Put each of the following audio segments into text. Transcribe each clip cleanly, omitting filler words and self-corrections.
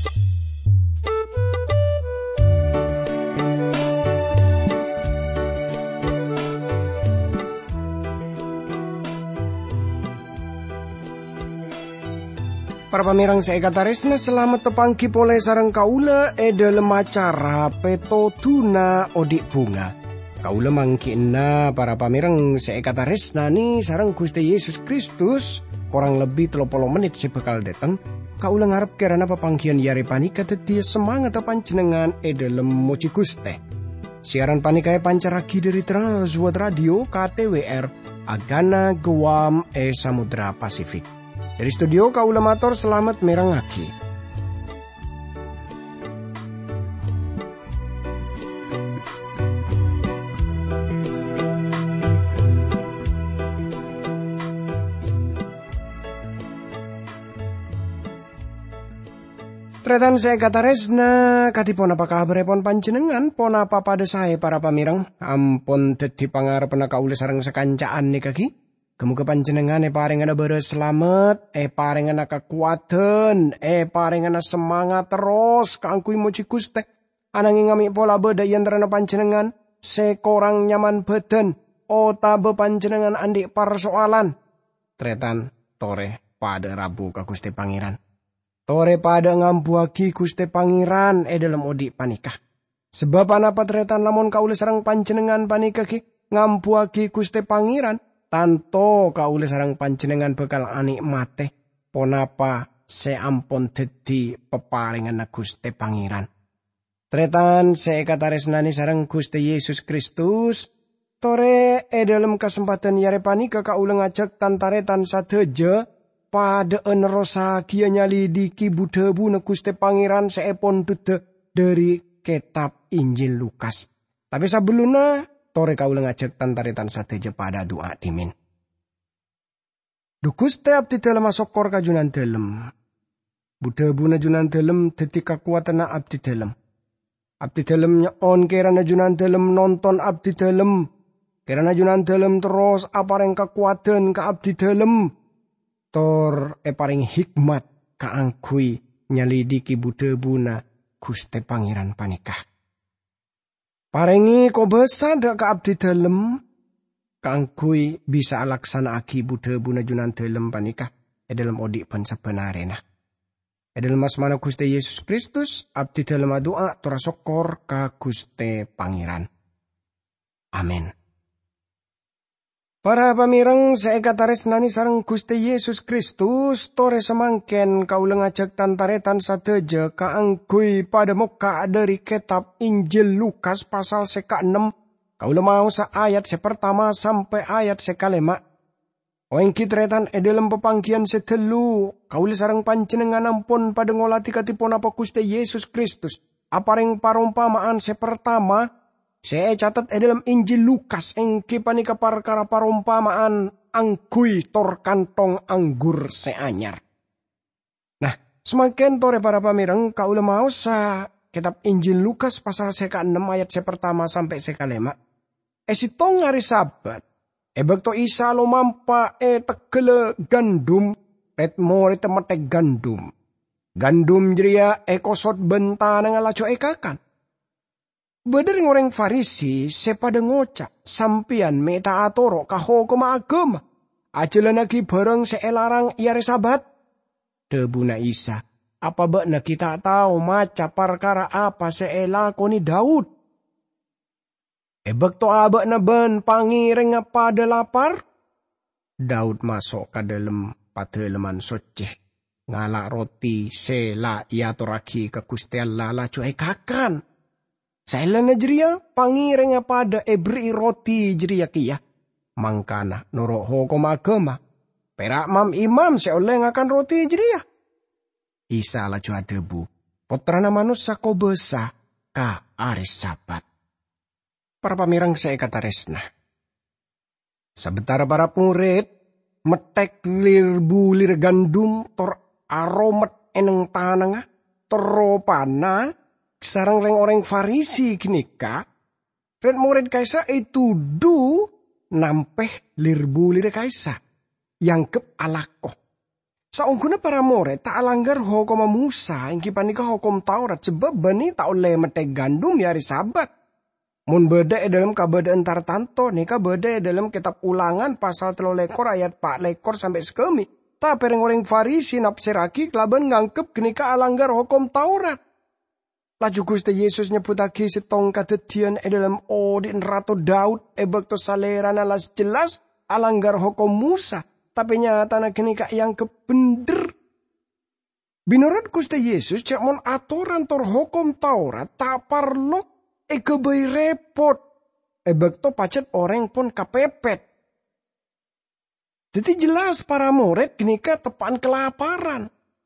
Para pamirang saekataresna selamat tepangki pole sareng kaula dalam acara Peto Tuna Odik Bunga. Kaula mangkina para pamirang saekataresna ni sareng Gusti Yesus Kristus kurang lebih 30 menit sebekal datang. Kaula ngarep kerana papangkian yare panika teti semangat panjenengan dalam moci Guste. Siaran panika pancaraki dari Transworld Radio KTWR Agana Guam Samudra Pasifik. Dari studio kaula matur selamat merangaki. Tretan saya kata resna katipun apa kabaripun panjenengan pon apa pada saya para pamirang ampun dadi pangarepna kaula sareng sekancaan nikaki. Kemuka panjenengan paringan beres selamat, paringan kekuatan, paringan semangat terus kangkui moci Guste. Ananging ngami pola beda yantrana panjenengan, sekorang nyaman badan, otabe panjenengan andik persoalan. Tretan tore pada Rabu ka Guste Pangeran. Tore pada ngambuagi Guste Pangeran dalam odik panikah. Sebab anapa tretan lamun kaula sareng panjenengan panikah ki ngambuagi Guste Pangeran. Tanto kaula sareng panjenengan bekal anikmate ponapa seampun dadi peparingan Guste Pangeran. Tretan saekataresnani sareng Gusti Yesus Kristus tore dalam kesempatan yare panika kaula ngajak tantaretan sadeja pada enerosa kia nyali diki budebu na Guste Pangeran seepon dude dari kitab Injil Lukas. Tapi sebelumnya tore kaula ngajak tantaretan sadeja pada doa dimin. Guste abdi dalam asokor kajunan dalem. Budebu na junan dalem dadi kakuatan na abdi dalem. Abdi dalem nyon kerana junan dalem nonton abdi dalem. Kerana junan dalem terus apareng kekuatan ka abdi dalem. Tor paring hikmat kaangkui nyalidiki budebu na Guste Pangeran panikah. Parengi ko besada ka abdi dalem kaangkui bisa alaksana aki budebu na junan dalem panikah dalam odik pun sebenarena. Dalam asmana Gusti Yesus Kristus abdi dalem doa turasokor ka Guste Pangeran. Amin. Para pamirang saekataresnani sareng Gusti Yesus Kristus tore semangken kaula ngajak tantaretan sadeja kaangkui pada muka dari kitab Injil Lukas pasal seka 6 kaula mau sa ayat sepertama sampai ayat sekalema. Oeng kitretan dalam pepanggian setelu kaula sareng panjenengan ampun pada ngolati katipun apa Gusti Yesus Kristus apareng parumpamaan sepertama. Saya catat dalam Injil Lukas engki panika perkara parumpamaan angkui tor kantong anggur seanyar. Nah, semakin tore para pamirang kaula mau sa kitab Injil Lukas pasal seka 6 ayat sepertama sampai sekalema. Sitong hari Sabat. Bekto isa lo mampa tegele gandum ret more temete gandum. Gandum jeria kosot bentana ngalaco ekakan. Bedering orang Farisi sepada ngocak sampian meta atoro kaho koma agama. Ajalan lagi bareng seelarang iare Sabat. Debuna Isa, apa bakna kita tahu maca perkara apa seelakoni Daud. Bekto abak na ben pangireng pada lapar. Daud masuk ke dalam pateleman soceh. Ngalak roti sela ia toraki ke Gusti Allah la cuai kakan. Sailan na jeria, pangireng pada beri roti jeria kia. Mangkana, nurok hukum agama. Perak mam imam seoleh akan roti jeria. Isa la cua debu. Putrana manusia ko besa ka aris Sabat. Para pamirang saya kata resna. Sebentar para murid metek lir bulir gandum tor aromet eneng tananga teropana. Sarang orang Farisi kinika, ren murid kaisa itu nampeh lirbu lir kaisa, yang kep alako. Saungguna para murid tak langgar hukum Musa ingki panika hukum Taurat sebab bani tak oleh mete gandum ya hari Sabat. Mun beda dalam kabadaan tartanto nika beda dalam kitab Ulangan pasal 3 ayat 4 sampai sekemi. Tapi orang Farisi napsiraki kelaban ngangkep kenika alanggar hukum Taurat. Laju Gusti Yesus nyebutake setong kadadian dalam odin Ratu Daud bekto salerana las jelas alanggar hukum Musa. Tapi nyata kenika yang kebener. Binurut Gusti Yesus cak mon aturan tor hukum Taurat tak parlo kebai repot. Bekto pacet orang pun kapepet. Jadi jelas para murid kenika tepan kelaparan.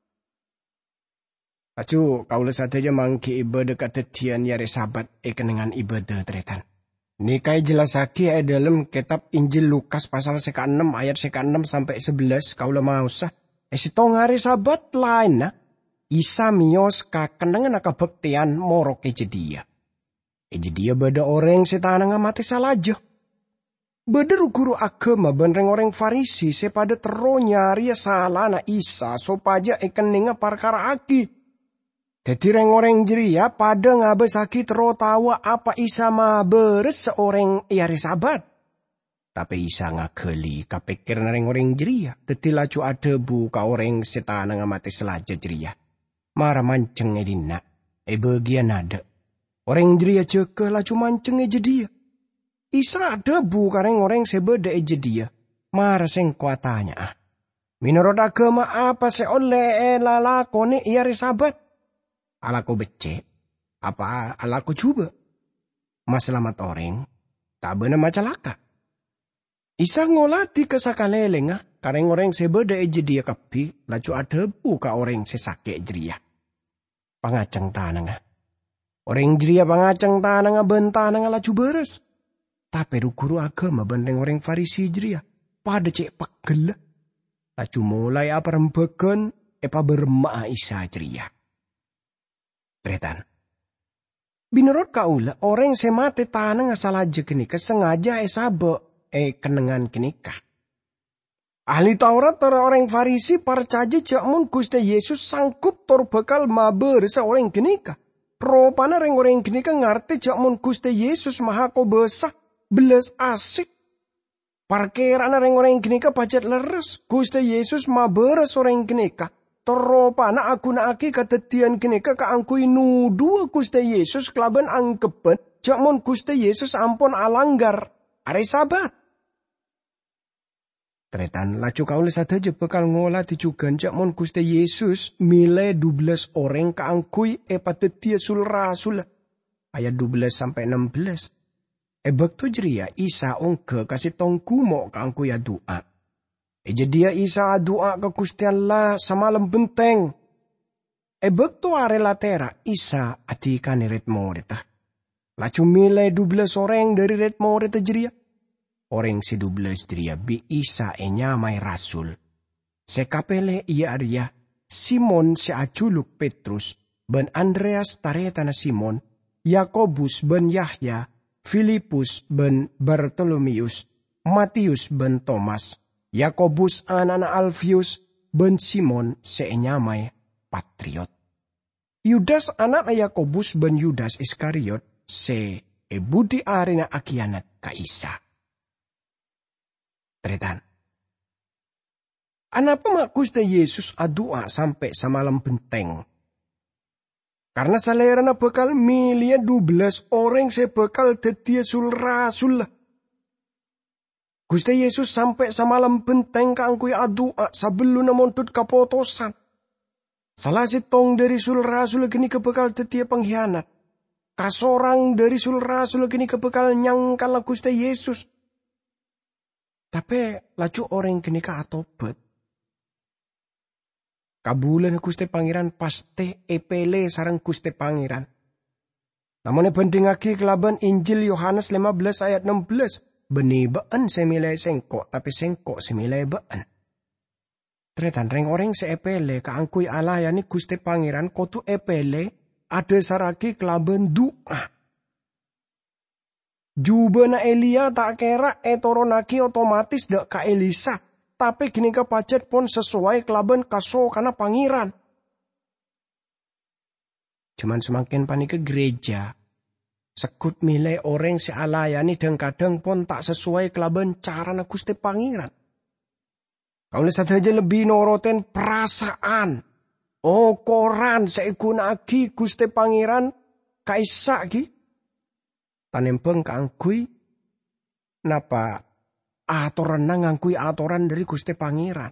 Acu kaula sateja mangki ibadah kadadian yare Sabat kenengan ibadah tretan. Nikai jelasake dalam kitab Injil Lukas pasal 6 ayat 6 sampai 11 kaula mausah. Sitong hari Sabat lain na Isa mios ka kenengan kabektian moro kejedia. Ejedia beda orang setana mati salaja. Beda guru agama benreng orang Farisi sepada tero nyari salah na Isa sopaja kenenga perkara aki. Jadi orang jeria pada ngabesaki tero tawa apa Isa beres seorang hari Sabat. Tapi Isa ngakeli kapikir orang jeria. Jadi laju ada buka orang setana ngamati selaja jeria. Mara manceng edina. Bagian ada. Orang jeria cekeh laju manceng dia. Isa ada buka orang sebeda dia. Mara seng kuatanya. Menurut agama apa seoleh lalakoni hari Sabat? Alaku becek, apa alaku coba? Maselamat orang, tak benar macalaka. Isa ngolati kesakalelenga, kareng orang sebeda dia kapi, laju ada buka orang sesake jeria. Pangacang tananga. Orang jeria pangacang tananga bentananga laju beres. Tapi guru agama bandeng orang Farisi jeria, pada cek pegel. Laju mulai apa rembekan, berma Isa jeria. Tretan. Binurut kaula orang semate tanang asal aja kenika sengaja sabe kenengan kenika. Ahli Taurat tor orang Farisi percaya cak mun Gusti Yesus sanggup tor bakal maber seorang kenika. Ropana orang kenika ngerti cak mun Gusti Yesus maha kobesa belas asik. Parkiran orang kenika pacet leres Gusti Yesus maber seorang kenika. Teropa na aku na aki kadadian kenika kaangkui nudu Gusti Yesus kelaban angkepen jakmon Gusti Yesus ampun alanggar hari Sabat. Tretan laju kaula sadaja bekal ngolah dijugan jakmon Gusti Yesus milih 12 orang kaangkui patetia sul rasul ayat 12 sampai 16. Bekto jeria Isa ongke kasih tong kumo kaangkui doa. Dia Isa doa ke Gusti Allah samalam benteng. Bekto are latera Isa atikane ret morita. Laju milih 12 orang dari ret morita jeria. Orang si 12 jeria bi Isa nyamai rasul. Sekapele ia aria Simon si aculuk Petrus ben Andreas taretana Simon, Yakobus ben Yahya, Filipus ben Bartolomeus, Matius ben Thomas, Yakobus anana Alfius ben Simon seenyamai Patriot. Yudas anak Yakobus ben Yudas Iskariot se budi arina akianat ka Isa. Tretan. Anapa mak Gusti Yesus adua sampai samalam benteng? Karena salerana bakal milih 12 orang sebekal dedia sul rasul. Gusti Yesus sampai samalam benteng kaangkui adua sebelum namontut kapotosan. Salah sitong dari sul rasul gini kebekal dedia pengkhianat. Kasorang dari sul rasul gini kebekal nyangkala Gusti Yesus. Tapi laju orang gini ka atobet. Kabulan Gusti Pangeran pasti epele sarang Gusti Pangeran. Namun bandingake kelaban Injil Yohanes 15 ayat 16. Beni baan semilai sengkok, tapi sengkok semilai baan. Tretan reng orang seepele kaangkui Allah yani Gusti Pangeran kotu epele ada saraki kelaban doa. Juba na Elia tak kera etoronaki otomatis dak ka Elisa. Tapi gini ka pacet pun sesuai kelaban kaso karena pangeran. Cuman semakin panik ke gereja. Sekut milih orang sealayani dan kadang pun tak sesuai kelaban cara na Gusti pangeran. Kalau saja lebih noroten perasaan. Oh koran segunaki Gusti pangeran kaisa ki. Tanempeng kaangkui. Napa atoran na ngangkui atoran dari Gusti pangeran.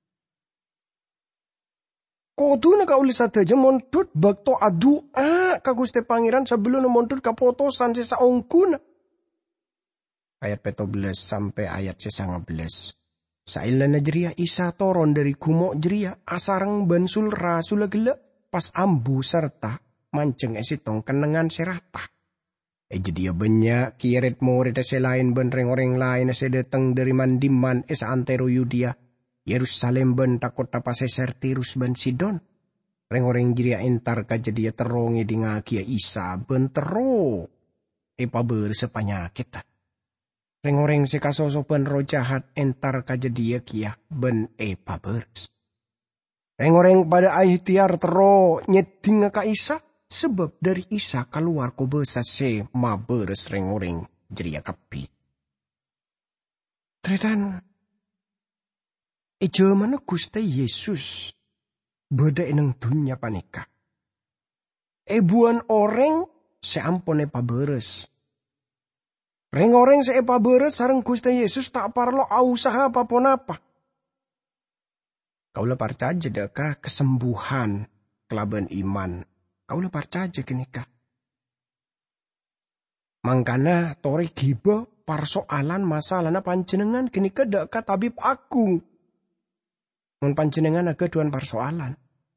Kodu na kauli saja montut bakto adua ka Gusti pangeran sebelum montut kapotosan sisa ongkuna. Ayat 14 sampai ayat 19. Saila na jeria isa toron dari kumok jeria asarang bansul rasula gela pas ambu serta manceng esitong kenengan serata. Jadi banyak kiret murid selain benreng orang lain datang dari mandiman esa antero Yudia. Yerusalem ben takut apa seser Tirus ben Sidon. Reng-orang jeria entar kajedia terongi di ngakia isa ben tero. Epa bersepanyakit. Reng-orang sekasosopan roh jahat entar kajedia kia ben epa bers. Reng-orang pada ahitiar tero nyeding ka isa. Sebab dari isa keluar ko besa se mabers reng-orang jeria kapi. Tretan. Eja mana Gusti Yesus beda eneng dunya panika. Ebuan orang seampone paberes. Reng orang sepaberes sareng Gusti Yesus tak parlo usaha apapun apa. Kaulah percaya deka kesembuhan kelaban iman. Kaulah percaya kenika. Mangkana tori giba persoalan masalahna panjenengan kenika deka tabib agung. Mun panjenengan aga duan persoalan.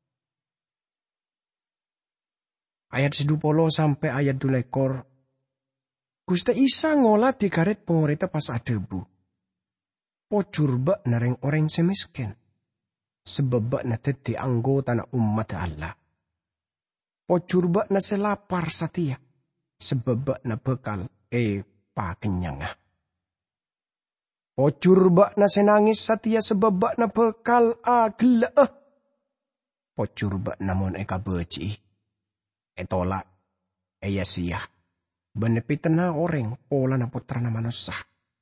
Ayat 20 sampai ayat 24. Gusti Isa ngolah di garet pengorita pas adebu. Pocur bak nareng orang semiskin. Sebab bak na teti anggota na umat Allah. Pocur bak na selapar satia. Sebab bak na bekal pa kenyangah. Pocur bak na senangis satia sebab bak na bekal agleeh. Pocur bak namun eka beci. Etolak eyasiyah. Benepitena orang pola na putra na manusia.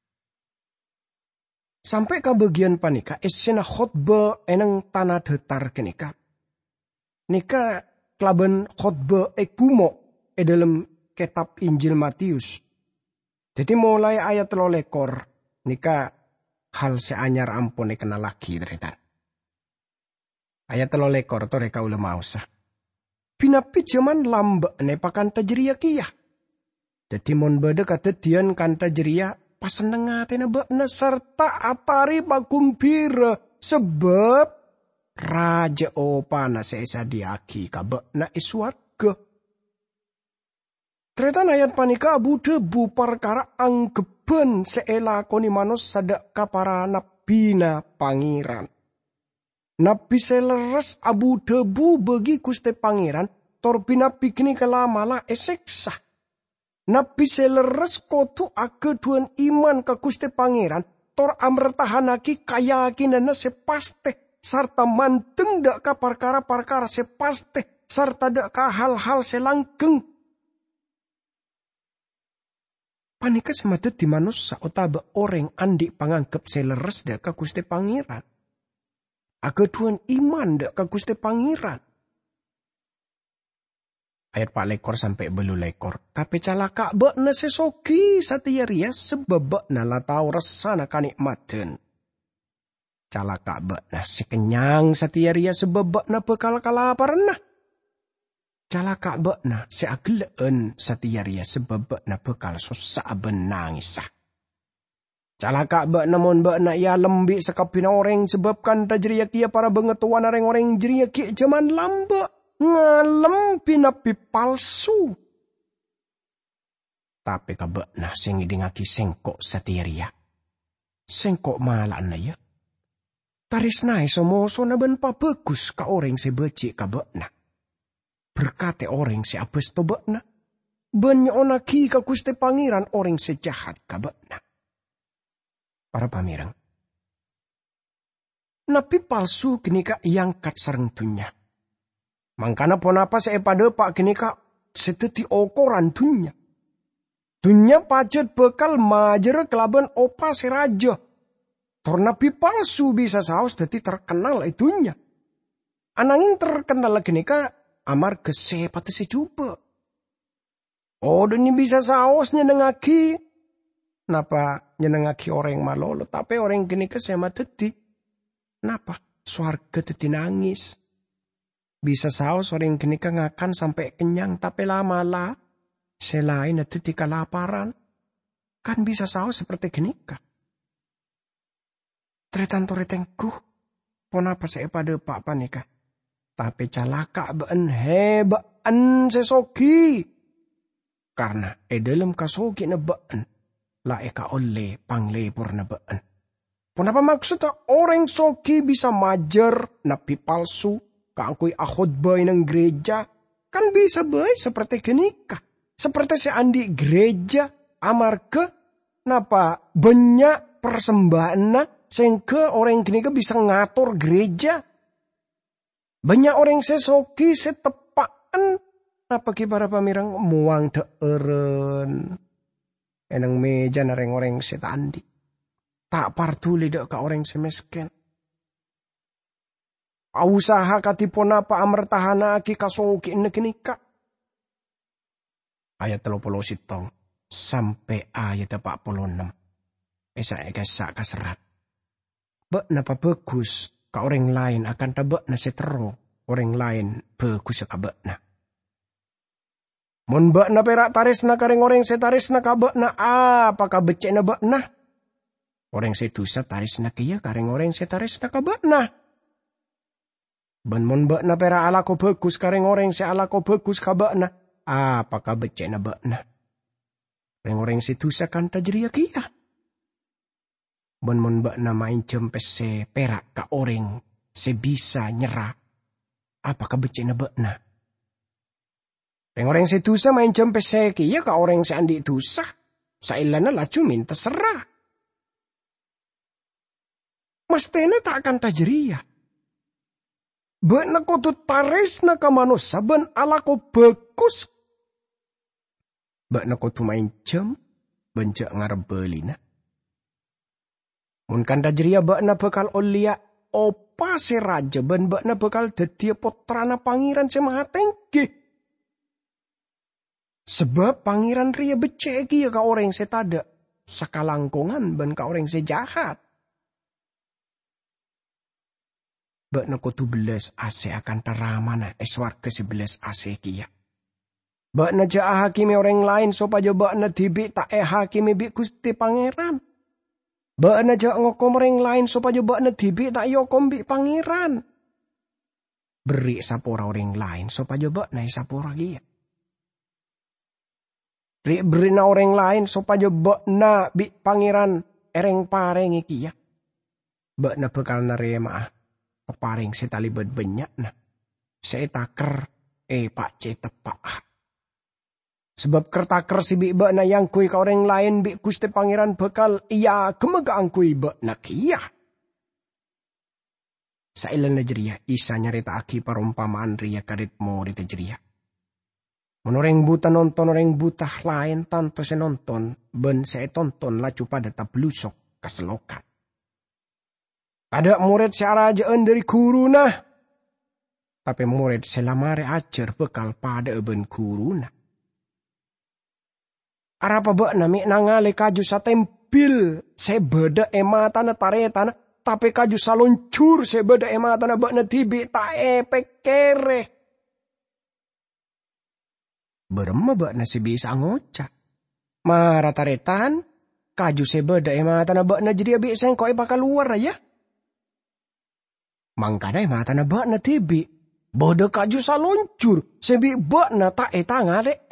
Sampai ke bagian panika esena khotbah eneng tanah detar kenika. Nika kelaban khotbah kumo dalam kitab Injil Matius. Jadi mulai ayat 13 nika hal seanyar ampun kena lagi teretan. Ayat 13 to reka ula mausa. Pinapi jaman lamba ne pakan tajeria kiyah. Jadi mon bade katedian kan tajeria pasenengate na bakna serta atari pagumbira sebab raja opana seesa diaki kabakna iswarga. Tretan ayat panika abu debu perkara anggeban seelakoni manus sadak kapara nabina pangeran. Nabi seleres abu debu bagi Gusti pangeran torbina pikni kelamala eseksa. Nabi seleres kotu ageduan iman ke Gusti pangeran tor amretahanaki kayakinana sepaste sarta manteng dak ka perkara-perkara sepaste sarta dak ka hal-hal selanggeng. Panika semadet di manusia otaba orang andi panganggep seleres dak ka Gusti pangeran. Ageduan iman dak ka Gusti pangeran. Ayat 4 lekor sampai belu lekor. Tapi calaka bakna sesoki satiaria sebab bakna latau resana kanikmaten. Calaka bakna sekenyang satiaria sebab bakna bekal kalaparan. Calaka bakna seagleen satiaria sebab bakna bekal susah benangisah. Calaka bakna mon bakna ia lembik sekapina orang sebabkan tajeria kia para bengetuan orang-orang jeria kia jaman lamba. Ngalem pinapi palsu. Tapi kabakna sing idingaki sengkok satiria. Sengkok malaan na ya. Taris nai somoso na ben pa bagus ka orang sebeci kabakna. Berkate orang se abes tobakna. Banyak ka Gusti pangeran orang sejahat kabakna. Para pamirang. napi palsu genika iangkat sareng dunya. Mangkana ponapa saya pada pak genika seteti okoran dunya. Dunya pacet bekal majer kelaban opa seraja. Tor napi palsu bisa saos dadi terkenal dunya. Ananging terkenal genika amar gesepate sejuba. Oh, ini bisa saos nyenengaki. Napa nyenengaki orang malolo, tapi orang gini kesema teti. Napa? Swarga teti nangis. Bisa saos orang gini ngakan sampai kenyang, tapi lama-lama selain teti kelaparan. Kan bisa saos seperti gini kah? Tretan-toretengku, ponapa saya pada pak panika. Tapi calaka ben heban sesoki. Karena dalam kasogi na baan, laeka oleh panglepor na baan. Ponapa maksudnya orang soki bisa majer napi palsu, kaangkoy ahod bay ng gereja, kan bisa bay seperti kenika. Seperti si andi gereja, amar ke, napa banyak persembahan na, sehingga orang kenika bisa ngatur gereja. Banyak orang sesoki setepaan, napa para pamirang muang deeren. Enang meja na orang setandi. Tak partuli dek ka orang semesken. Ausaha katipon apa amertahana aki kasoki nekenika. Ayat 37 sampai ayat 46. Esa kaserat. Bek napa bagus ka orang lain akan tabek na setero. Orang lain bagus ka bek na. Mun bak na perak taris na kareng orang setaris na kabak na apakah becek na bak na. Orang setusa taris na kaya kareng orang setaris na kabak na. Ben mun bak na perak ala ko bagus kareng orang se ala ko bagus kabak na apakah becek na bak na. Orang setusa kan tajriya kaya. Ben mun bak na main jempes se perak ka orang se bisa nyerah apakah becek na bak na. Orang setusa main jempes seki, ya ka orang se andi tusa. Sailana laju minta serah. Mastena tak akan tajriya. Ben na ko tu taris na ka manusa, ben ala ko bagus. Ben na ko tu main jem, ben jak ngarebeli na. Mun kan tajriya ben na bekal olia opa se raja, ben na bekal dedia potrana pangeran se maha tengki. Sebab pangeran ria beceki ya ka orang setada. Sakalangkongan ben ka orang sejahat. Bak na ko 17 ase akan taramana eswar ke 11 ase kia. Bak na jaa hakimi orang lain sopaja bak na tibi tak hakimi bi kusti pangeran. Bak na jaa ngokom orang lain sopaja bak na tibi tak yokom bi pangeran. Beri sapora orang lain sopaja bak na sapora kia. Beri na orang lain supaya bak na bi pangeran ereng pareng ikiya. Bak na bekal na rema paparing setalibad banyak na. Saya taker pak tepak. Sebab kertaker si bi bak na yang kui ka orang lain bi kuste pangeran bekal iya kemagaan kui bak na kiya. Sailan na jeria isa nyarita aki parumpamaan ria karit mo di jeria. Menoreng buta nonton orang buta lain tanto se nonton ben saya tonton lacu pada tablusok keselokan. Ada murid searajaan dari guru nah. Tapi murid selamare ajar bekal pada ben guru nah. Arapa bak nami nangale kaju satempil sebeda ematana taretana tapi kaju saluncur sebeda ematana bak na tibi ta pekere. Berema bak na si bisa ngocak. Marataretan, kaju sebeda mata na bak na jadi abis yang kau bakal luar ya. Mangkana mata na bak na tibi. Bodo kaju saluncur, sebi bak na tak tangale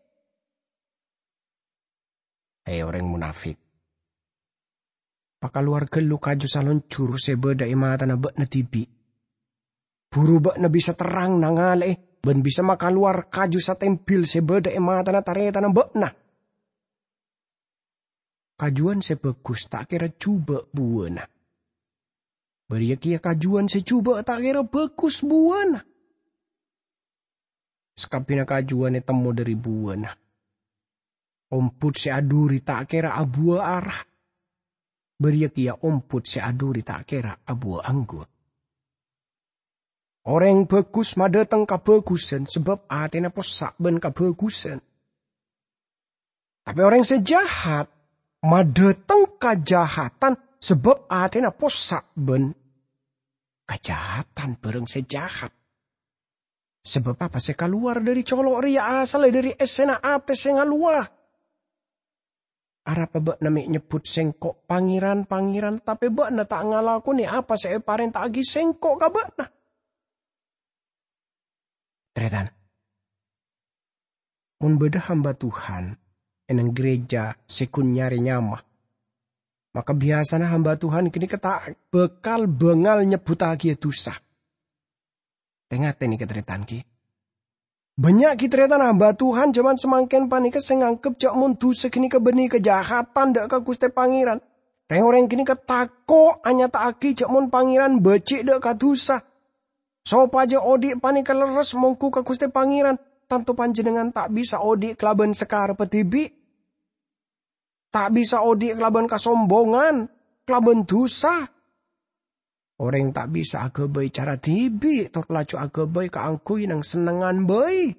orang munafik. Pakal luar gelu kaju saluncur sebeda mata na bak na tibi. Buru bak na bisa terang nangale ben bisa makaluar kaju sa tempil sebeda emata na tareta na bakna. Kajuan sebagus tak kira coba buana. Beri kia kajuan secuba tak kira bagus buana. Sekapina kajuan temu dari buana. Omput seaduri tak kira abua arah. Beri kia omput seaduri tak kira abua anggur. Orang bagus madatang kabagusan sebab atena posak ben kabagusan. Tapi orang sejahat madatang kejahatan sebab atena posak ben kejahatan bareng sejahat. Sebab apa saya keluar dari colok ria asal dari esena ate saya ngaluah. Arapa bak nami nyebut sengkok pangeran tapi bak na tak ngalakuni apa saya paren tak agi sengkok kabak na. Tretan. Mun beda hamba Tuhan enang gereja sekun nyari nyamah. Maka biasanya hamba Tuhan kini kata bekal bengal nyebut lagi dosa. Tengah ini ketretan ki. Banyak kitretan hamba Tuhan zaman semangken panika sengangkep jak mun dosa kini kebeni kejahatan dak ka Gusti Pangeran. Orang kini ketako anya tak aki jak mun Pangeran becik dak ka dosa. Sopa aja odik panika leres mongku ka Gusti Pangeran. Tantu panjenengan tak bisa odik kelaban sekar petibi. Tak bisa odik kelaban kasombongan. Kelaban dosa. Orang tak bisa agabai cara tibi. Torlacu agabai kaangkui nang senengan bay.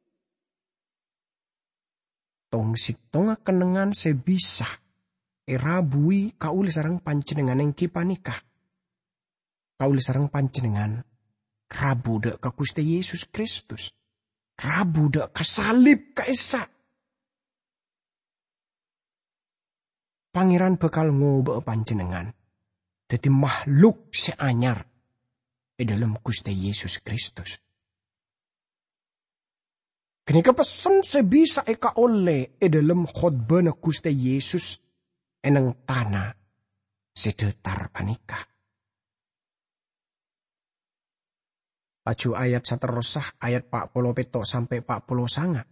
Tong sitong kenengan sebisa. Erabui kauli sarang panjenengan yang kipanikah. Kauli sarang panjenengan. Rabu dak ka Gusti Yesus Kristus. Rabu dak ka salib ka Esa. Pangeran bakal ngoba panjenengan. Dadi makhluk seanyar dalam Gusti Yesus Kristus. Kini kepesen sebisa eka oleh dalam khotbah Gusti Yesus enang tanah sedetar panika. Laju ayat saterusah ayat 40 petok sampai 40 sangat.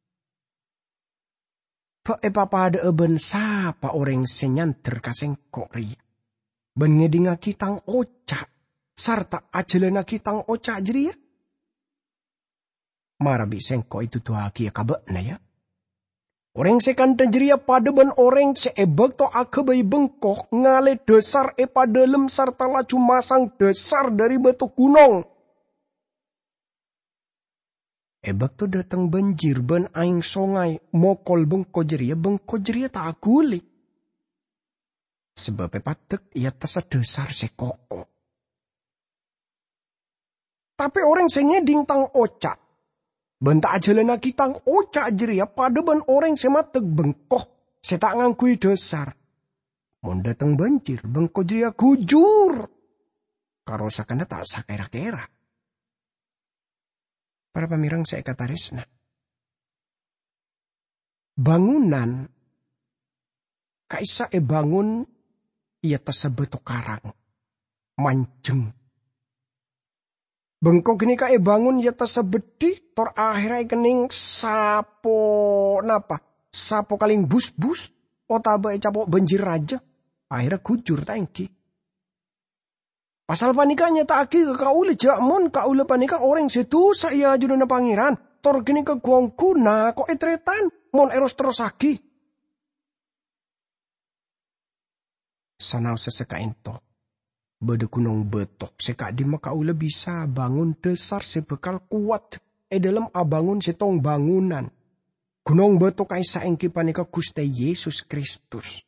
Pada eben sapa orang senyanter kaseng kori. Ben ngedinga kitang ocak. Sarta ajelena kitang ocak jeria. Marabi sengko itu tuh aki ya kabak na ya. Orang sekanta jeria pada ben orang seebak to akabai bengkok. Ngale dasar padalem sarta laju masang dasar dari batu gunung. Ebak to datang banjir ban aing songai mokol bengko jeria tak aguli. Sebab patek ia tasa dasar sekoko. Tapi orang sengeding tang ocak. Bentak ajalena kitang ocak jeria pada ban orang sematek bengkoh. Setak ngangkui dasar. Mon datang banjir bengko jeria gujur. Karo sakana tak sakera-kera. Para pamirang saya kata resna. Bangunan. Kaisa bangun. Ia tersebut karang. Manceng. Bengkok ini bangun ia tersebut di. Tor akhirnya kening sapo napa. Sapo kaling bus-bus. Otaba capok banjir raja. Akhirnya gujur tangki. Pasal panikanya tak aki ke kaule jakmon kaule panika orang situ saya judulnya pangeran. Tor gini ke guangku na kok etretan. Mon eros terus aki. Sanau seseka ento. Bede gunung betok. Seka di kaule bisa bangun dasar sebekal kuat. Dalam abangun setong bangunan. Gunung betok kaisa engki panika Gusti Yesus Kristus.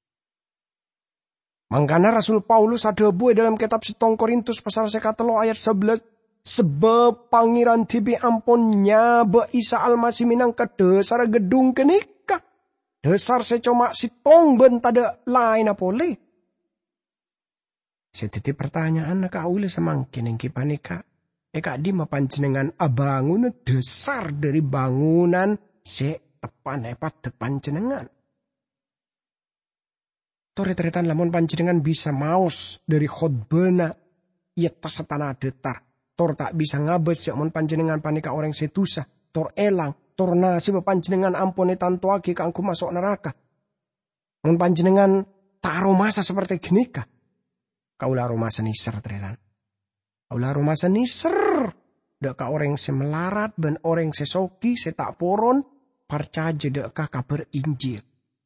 Mangkana Rasul Paulus ada buah dalam kitab 1 Korintus pasal 13 ayat 11. Sebab pangeran tibi amponnya be Isa Almasih minang ke dasar gedung kenika. Dasar secoma sitong bentada lain apole. Setiti pertanyaan kaule semangkin yang kipanika. Eka di mapanjenengan abangun dasar dari bangunan se tepan epat depan jenengan. Toret-toretan lamun panjenengan bisa maos dari khotbana ia tas tanah detar. Tor tak bisa ngabes mun panjenengan panika orang setusa. Tor elang, tor nasib panjenengan ampone tantoake kangku masuk neraka. Mun panjenengan taro masa seperti genika. Kaulah rumah seniser tretan. Kaulah rumah seniser. Dek ka orang se melarat ben orang se soki se tak poron percaya dek ka kabar Injil.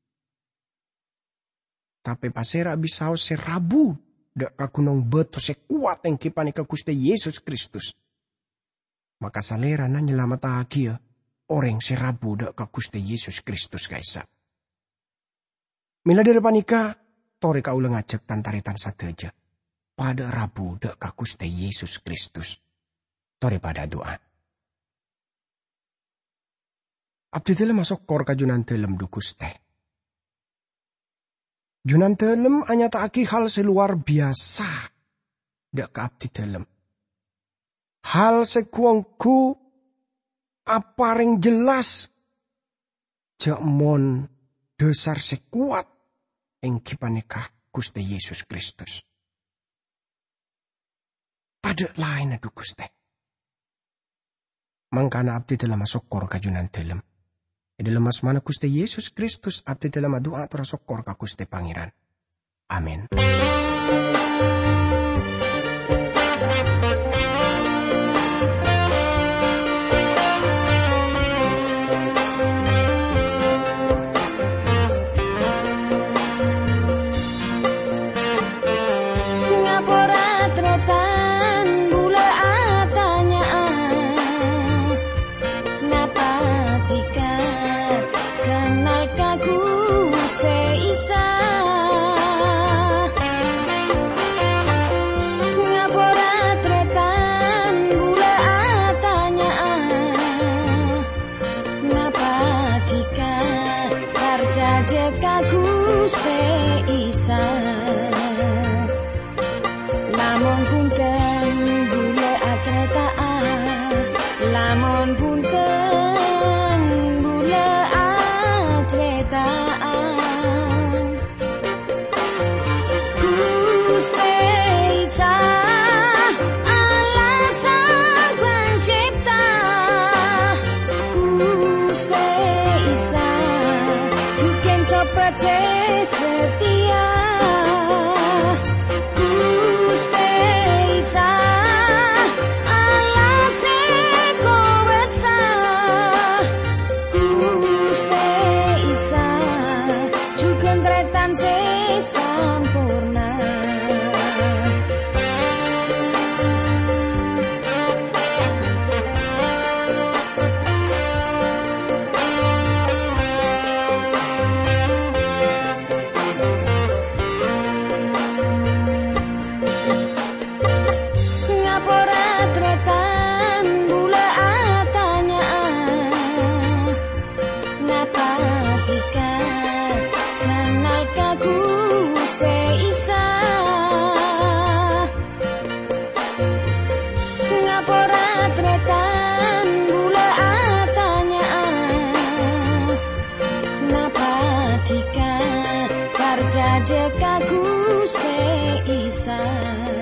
Tapi pasera bisao se rabu dek ka gunung beto se kuat yang kipani ke Gusti Yesus Kristus. Maka salera na nyelamat agia orang se rabu dek ka Gusti Yesus Kristus kaisa. Mila dari panika tori kau ngajak tantaritan sadeja. Pada rabu dek ka Gusti Yesus Kristus. Tori pada doa. Abdi dalam masuk kor ka junan dalam dukus teh. Junan dalam anyataki hal seluar biasa. Dek ka abdi dalam. Hal sekuangku aparing jelas. Jakmon dasar sekuat ing kipanekah Gusti Yesus Kristus. Tada lain dukus teh. Mangkana abdi dalam sokor kajunan dalam. Dalam asmana Gusti Yesus Kristus abdi dalam doa tura sokor ka Gusti Pangeran. Amin. Lamun punten bule acretaan, lamun punten bule acretaan. Gusti Isa Allah Sang Pencipta, Gusti Isa juken sobat setia. Sampurna. Ngapora tretan bula atanyaan, napa tika kenal kaku Isa ngapora tretan bula atanyaan, napa tika parjade ka Gusti Isa.